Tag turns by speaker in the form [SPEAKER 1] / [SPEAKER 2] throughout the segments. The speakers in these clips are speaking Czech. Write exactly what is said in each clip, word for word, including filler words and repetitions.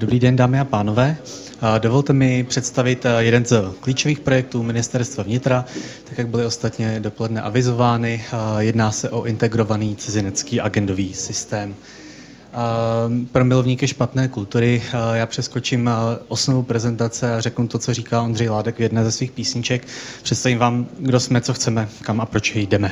[SPEAKER 1] Dobrý den, dámy a pánové. Dovolte mi představit jeden z klíčových projektů Ministerstva vnitra, tak jak byly ostatně dopoledne avizovány. Jedná se o integrovaný cizinecký agendový systém. Pro milovníky špatné kultury já přeskočím osnovu prezentace a řeknu to, co říká Ondřej Ládek v jedné ze svých písniček. Představím vám, kdo jsme, co chceme, kam a proč jdeme.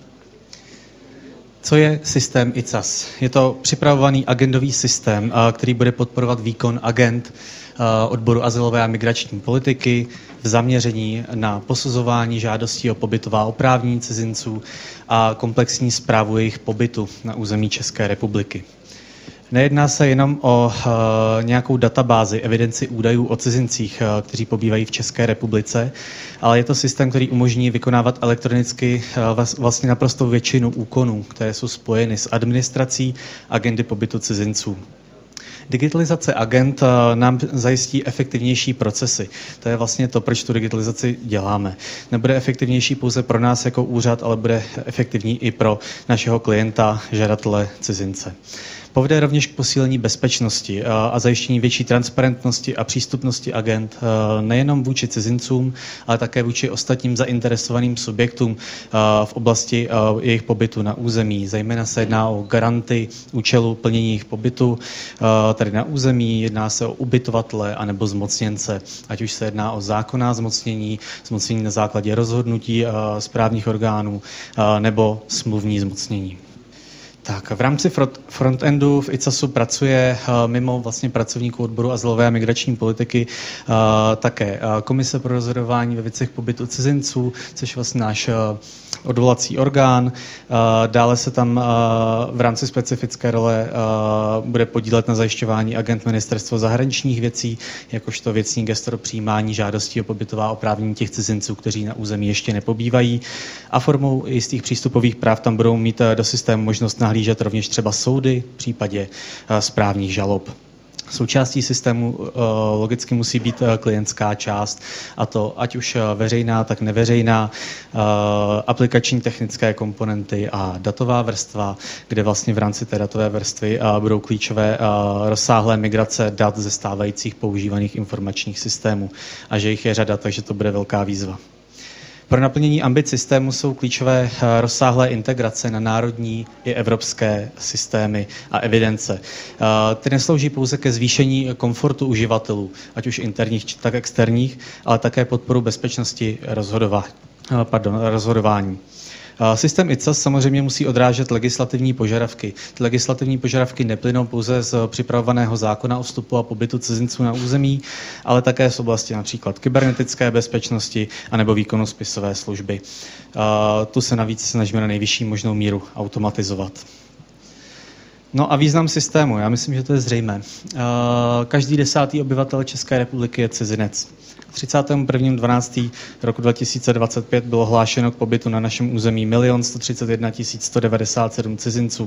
[SPEAKER 1] Co je systém I C A S? Je to připravovaný agendový systém, který bude podporovat výkon agend odboru azylové a migrační politiky v zaměření na posuzování žádostí o pobytová oprávnění cizinců a komplexní správu jejich pobytu na území České republiky. Nejedná se jenom o uh, nějakou databázi, evidenci údajů o cizincích, uh, kteří pobývají v České republice, ale je to systém, který umožní vykonávat elektronicky uh, vlastně naprosto většinu úkonů, které jsou spojeny s administrací agendy pobytu cizinců. Digitalizace agend nám zajistí efektivnější procesy. To je vlastně to, proč tu digitalizaci děláme. Nebude efektivnější pouze pro nás jako úřad, ale bude efektivní i pro našeho klienta, žadatele cizince. Povede rovněž k posílení bezpečnosti a zajištění větší transparentnosti a přístupnosti agend nejenom vůči cizincům, ale také vůči ostatním zainteresovaným subjektům v oblasti jejich pobytu na území. Zejména se jedná o garanty účelu plnění jejich pobytu tady na území, jedná se o ubytovatele anebo zmocněnce, ať už se jedná o zákonná zmocnění, zmocnění na základě rozhodnutí správních orgánů nebo smluvní zmocnění. Tak, v rámci frontendu v I C A S u pracuje mimo vlastně pracovníků odboru azylové a migrační politiky také Komise pro rozhodování ve věcech pobytu cizinců, což je vlastně náš odvolací orgán. Dále se tam v rámci specifické role bude podílet na zajišťování agent Ministerstva zahraničních věcí, jakožto věcný gestor přijímání žádostí o pobytová oprávnění těch cizinců, kteří na území ještě nepobývají. A formou jistých přístupových práv tam budou mít do systému možnost nahlížet rovněž třeba soudy v případě správních žalob. Součástí systému uh, logicky musí být uh, klientská část, a to ať už uh, veřejná, tak neveřejná, uh, aplikační technické komponenty a datová vrstva, kde vlastně v rámci té datové vrstvy uh, budou klíčové uh, rozsáhlé migrace dat ze stávajících používaných informačních systémů. A že jich je řada, takže to bude velká výzva. Pro naplnění ambic systému jsou klíčové rozsáhlé integrace na národní i evropské systémy a evidence. Ty neslouží pouze ke zvýšení komfortu uživatelů, ať už interních, tak externích, ale také podporu bezpečnosti rozhodování. Pardon, rozhodování. Systém I C A S samozřejmě musí odrážet legislativní požadavky. Ty legislativní požadavky neplynou pouze z připravovaného zákona o vstupu a pobytu cizinců na území, ale také z oblasti například kybernetické bezpečnosti anebo výkonu spisové služby. Tu se navíc snažíme na nejvyšší možnou míru automatizovat. No a význam systému, já myslím, že to je zřejmé. Každý desátý obyvatel České republiky je cizinec. třicátého prvního dvanáctého roku dva tisíce dvacet pět bylo hlášeno k pobytu na našem území milion sto třicet jedna tisíc sto devadesát sedm cizinců.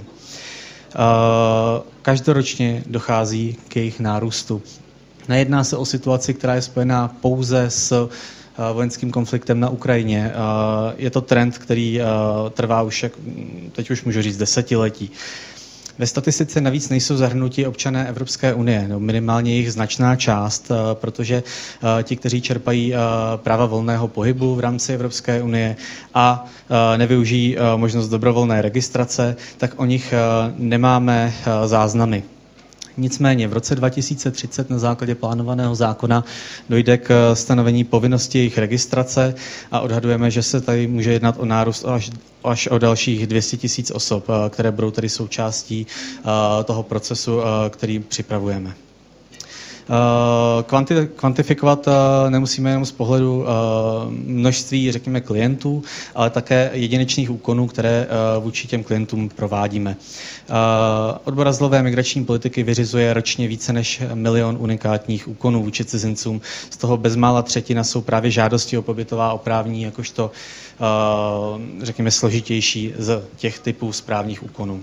[SPEAKER 1] Každoročně dochází k jejich nárůstu. Nejedná se o situaci, která je spojená pouze s vojenským konfliktem na Ukrajině. Je to trend, který trvá už, teď už můžu říct, desetiletí. Ve statistice navíc nejsou zahrnuti občané Evropské unie, no minimálně jejich značná část, protože ti, kteří čerpají práva volného pohybu v rámci Evropské unie a nevyužijí možnost dobrovolné registrace, tak o nich nemáme záznamy. Nicméně v roce dva tisíce třicet na základě plánovaného zákona dojde k stanovení povinnosti jejich registrace a odhadujeme, že se tady může jednat o nárůst až, až o dalších dvě stě tisíc osob, které budou tedy součástí toho procesu, který připravujeme. Kvanti, kvantifikovat nemusíme jenom z pohledu množství, řekněme, klientů, ale také jedinečných úkonů, které vůči těm klientům provádíme. Odbor azylové migrační politiky vyřizuje ročně více než milion unikátních úkonů vůči cizincům. Z toho bezmála třetina jsou právě žádosti o pobytová oprávnění, jakožto, řekněme, složitější z těch typů správních úkonů.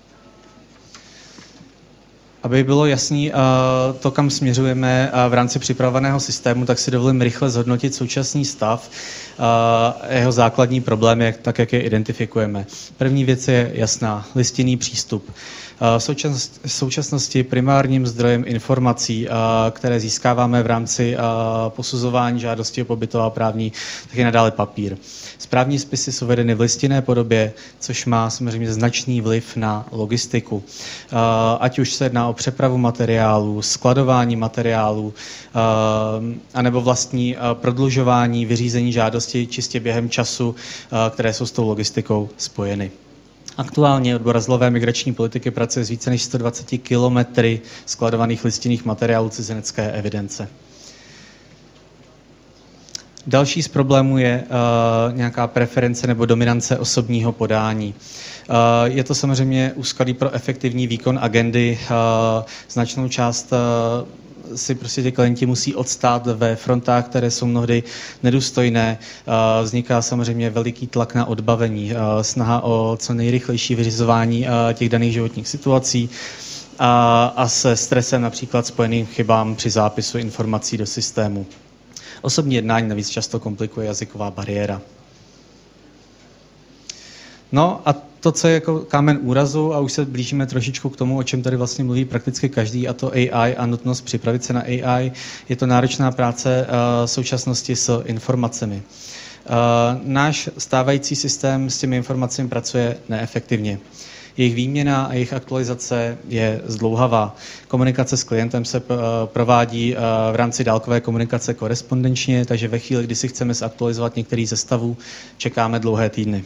[SPEAKER 1] Aby bylo jasný to, kam směřujeme v rámci připravovaného systému, tak si dovolím rychle zhodnotit současný stav a jeho základní problémy, tak jak je identifikujeme. První věc je jasná, listinný přístup. V současnosti primárním zdrojem informací, které získáváme v rámci posuzování žádosti o pobytová právní, tak je nadále papír. Správní spisy jsou vedeny v listinné podobě, což má samozřejmě značný vliv na logistiku. Ať už se jedná o přepravu materiálů, skladování materiálů, anebo vlastní prodlužování vyřízení žádosti čistě během času, které jsou s tou logistikou spojeny. Aktuálně odbor azylové migrační politiky pracuje s více než sto dvaceti kilometry skladovaných listinných materiálů cizinecké evidence. Další z problémů je uh, nějaká preference nebo dominance osobního podání. Uh, je to samozřejmě úskalí pro efektivní výkon agendy. Uh, značnou část uh, si prostě ti klienti musí odstát ve frontách, které jsou mnohdy nedůstojné. Vzniká samozřejmě veliký tlak na odbavení, snaha o co nejrychlejší vyřizování těch daných životních situací a se stresem například spojeným chybám při zápisu informací do systému. Osobní jednání navíc často komplikuje jazyková bariéra. No a to, co je jako kámen úrazu, a už se blížíme trošičku k tomu, o čem tady vlastně mluví prakticky každý, a to A I a nutnost připravit se na A I, je to náročná práce uh, současnosti s informacemi. Uh, náš stávající systém s těmi informacemi pracuje neefektivně. Jejich výměna a jejich aktualizace je zdlouhavá. Komunikace s klientem se provádí v rámci dálkové komunikace korespondenčně, takže ve chvíli, kdy si chceme zaktualizovat některý ze stavů, čekáme dlouhé týdny.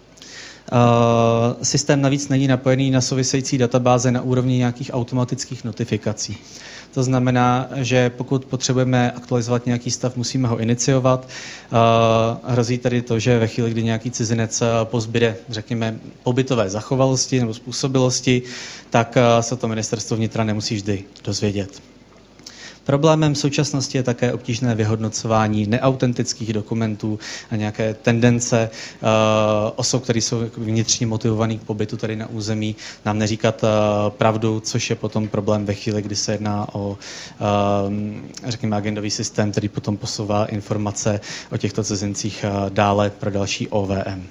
[SPEAKER 1] Uh, systém navíc není napojený na související databáze na úrovni nějakých automatických notifikací. To znamená, že pokud potřebujeme aktualizovat nějaký stav, musíme ho iniciovat. Uh, hrozí tedy to, že ve chvíli, kdy nějaký cizinec pozbyde, řekněme, pobytové zachovalosti nebo způsobilosti, tak uh, se to ministerstvo vnitra nemusí vždy dozvědět. Problémem v současnosti je také obtížné vyhodnocování neautentických dokumentů a nějaké tendence uh, osob, které jsou vnitřně motivovaný k pobytu tady na území, nám neříkat uh, pravdu, což je potom problém ve chvíli, kdy se jedná o, uh, řekněme, agendový systém, který potom posouvá informace o těchto cizincích uh, dále pro další O V M.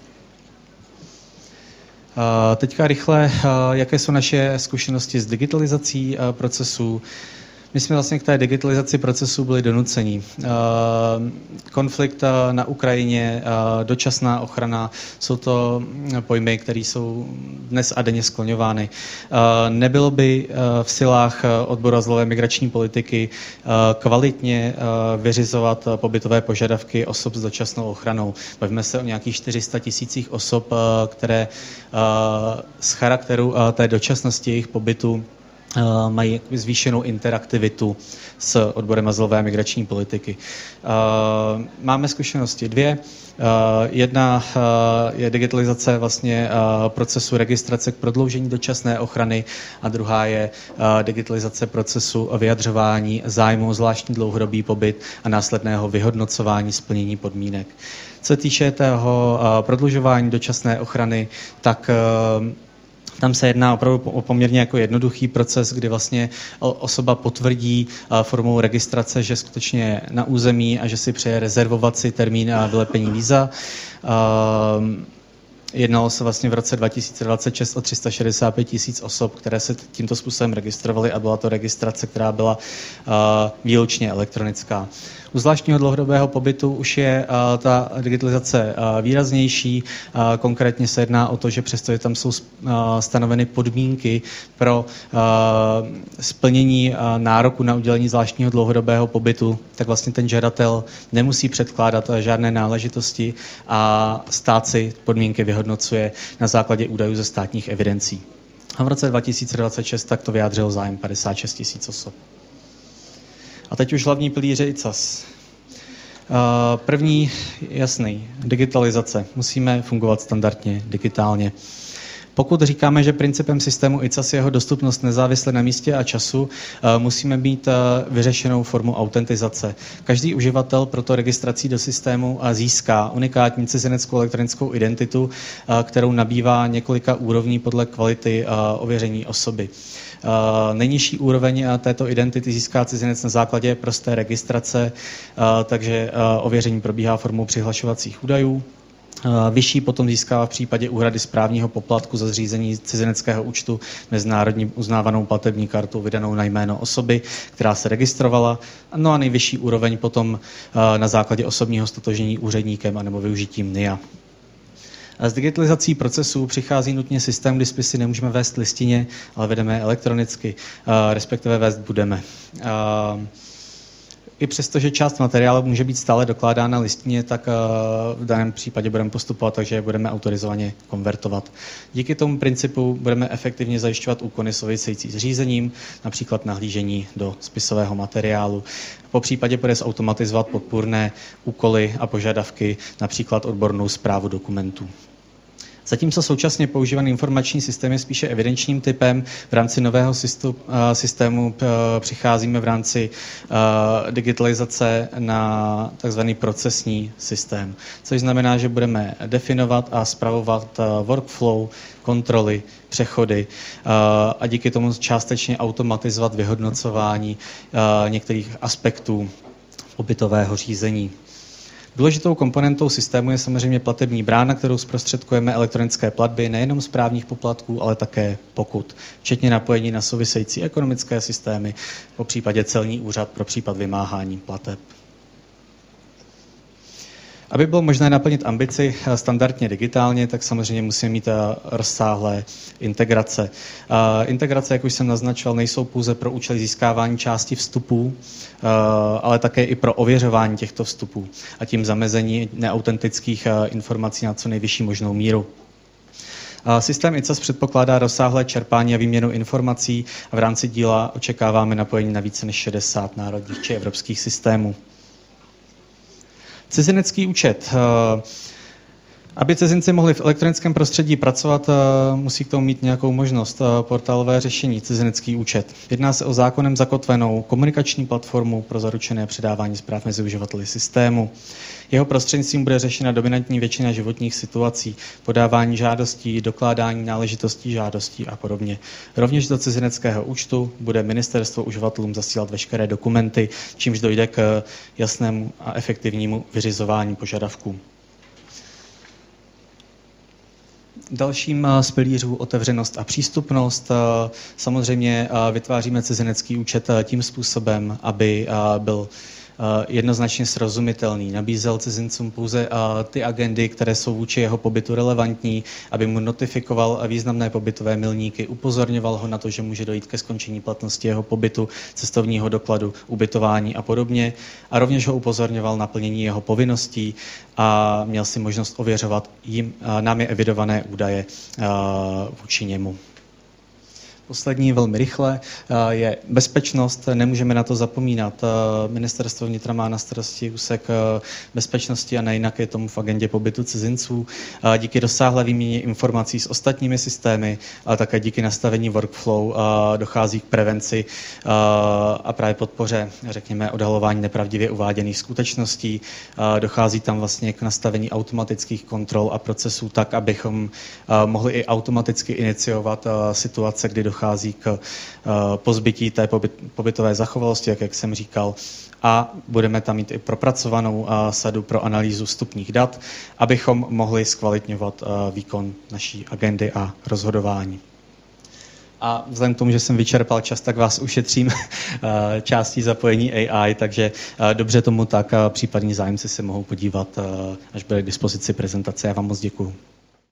[SPEAKER 1] Uh, teďka rychle, uh, jaké jsou naše zkušenosti s digitalizací uh, procesů. My jsme vlastně k té digitalizaci procesů byli donuceni. Konflikt na Ukrajině, dočasná ochrana, jsou to pojmy, které jsou dnes a denně skloňovány. Nebylo by v silách odboru azylové migrační politiky kvalitně vyřizovat pobytové požadavky osob s dočasnou ochranou. Bavíme se o nějakých čtyři sta tisících osob, které z charakteru té dočasnosti jejich pobytu mají zvýšenou interaktivitu s odborem azylové migrační politiky. Máme zkušenosti dvě. Jedna je digitalizace vlastně procesu registrace k prodloužení dočasné ochrany a druhá je digitalizace procesu vyjadřování zájmu o zvláštní dlouhodobý pobyt a následného vyhodnocování splnění podmínek. Co se týče toho prodlužování dočasné ochrany, tak tam se jedná opravdu o poměrně jako jednoduchý proces, kdy vlastně osoba potvrdí formou registrace, že skutečně je na území a že si přeje rezervovat si termín a vylepení víza. Jednalo se vlastně v roce dva tisíce dvacet šest o tři sta šedesát pět tisíc osob, které se tímto způsobem registrovaly a byla to registrace, která byla uh, výlučně elektronická. U zvláštního dlouhodobého pobytu už je uh, ta digitalizace uh, výraznější. Uh, konkrétně se jedná o to, že přestože tam jsou uh, stanoveny podmínky pro uh, splnění uh, nároku na udělení zvláštního dlouhodobého pobytu, tak vlastně ten žadatel nemusí předkládat uh, žádné náležitosti a stát si podmínky vyhodnocuje na základě údajů ze státních evidencí. A v roce dva tisíce dvacet šest tak to vyjádřilo zájem padesát šest tisíc osob. A teď už hlavní pilíře I C A S. První, jasný, digitalizace. Musíme fungovat standardně, digitálně. Pokud říkáme, že principem systému I C A S je jeho dostupnost nezávisle na místě a času, musíme mít vyřešenou formu autentizace. Každý uživatel proto registrací do systému získá unikátní cizineckou elektronickou identitu, kterou nabývá několika úrovní podle kvality ověření osoby. Nejnižší úroveň této identity získá cizinec na základě prosté registrace, takže ověření probíhá formou přihlašovacích údajů. Vyšší potom získává v případě úhrady správního poplatku za zřízení cizineckého účtu mezinárodní uznávanou platební kartou vydanou na jméno osoby, která se registrovala. No a nejvyšší úroveň potom na základě osobního stotožnění úředníkem anebo využitím N I A. S digitalizací procesů přichází nutně systém, kdy spisy nemůžeme vést listině, ale vedeme je elektronicky, respektive vést budeme. I přesto, že část materiálu může být stále dokládána listině, tak v daném případě budeme postupovat, takže budeme autorizovaně konvertovat. Díky tomu principu budeme efektivně zajišťovat úkony související s řízením, například nahlížení do spisového materiálu. Po případě bude zautomatizovat podpůrné úkoly a požadavky, například odbornou správu dokumentů. Zatímco současně používaný informační systém je spíše evidenčním typem, v rámci nového systému přicházíme v rámci digitalizace na tzv. Procesní systém, což znamená, že budeme definovat a spravovat workflow, kontroly, přechody a díky tomu částečně automatizovat vyhodnocování některých aspektů pobytového řízení. Důležitou komponentou systému je samozřejmě platební brána, kterou zprostředkujeme elektronické platby nejenom správních poplatků, ale také pokut, včetně napojení na související ekonomické systémy, po případě celní úřad pro případ vymáhání plateb. Aby bylo možné naplnit ambici standardně digitálně, tak samozřejmě musíme mít rozsáhlé integrace. Integrace, jak už jsem naznačoval, nejsou pouze pro účely získávání části vstupů, ale také i pro ověřování těchto vstupů a tím zamezení neautentických informací na co nejvyšší možnou míru. Systém I C A S předpokládá rozsáhlé čerpání a výměnu informací a v rámci díla očekáváme napojení na více než šedesát národních či evropských systémů. Cizinecký účet. Aby cizinci mohli v elektronickém prostředí pracovat, musí k tomu mít nějakou možnost. Portálové řešení cizinecký účet. Jedná se o zákonem zakotvenou komunikační platformu pro zaručené předávání zpráv mezi uživateli systému. Jeho prostřednictvím bude řešena dominantní většina životních situací, podávání žádostí, dokládání náležitostí žádostí a podobně. Rovněž do cizineckého účtu bude ministerstvo uživatelům zasílat veškeré dokumenty, čímž dojde k jasnému a efektivnímu vyřizování požadavků. Dalším z pilířů otevřenost a přístupnost. Samozřejmě vytváříme cizinecký účet tím způsobem, aby byl jednoznačně srozumitelný. Nabízel cizincům pouze ty agendy, které jsou vůči jeho pobytu relevantní, aby mu notifikoval významné pobytové milníky, upozorňoval ho na to, že může dojít ke skončení platnosti jeho pobytu, cestovního dokladu, ubytování a podobně. A rovněž ho upozorňoval na plnění jeho povinností a měl si možnost ověřovat jim námi evidované údaje vůči němu. Poslední velmi rychle je bezpečnost. Nemůžeme na to zapomínat. Ministerstvo vnitra má na starosti úsek bezpečnosti a nejinak je tomu v agendě pobytu cizinců. Díky rozsáhlé výměně informací s ostatními systémy, ale také díky nastavení workflow dochází k prevenci a právě podpoře, řekněme, odhalování nepravdivě uváděných skutečností. Dochází tam vlastně k nastavení automatických kontrol a procesů tak, abychom mohli i automaticky iniciovat situace, kdy dochází dochází k pozbytí té pobytové zachovalosti, jak, jak jsem říkal, a budeme tam mít i propracovanou sadu pro analýzu vstupních dat, abychom mohli zkvalitňovat výkon naší agendy a rozhodování. A vzhledem k tomu, že jsem vyčerpal čas, tak vás ušetřím částí zapojení A I, takže dobře tomu tak, případní zájemci se mohou podívat, až bude k dispozici prezentace. Já vám moc děkuju.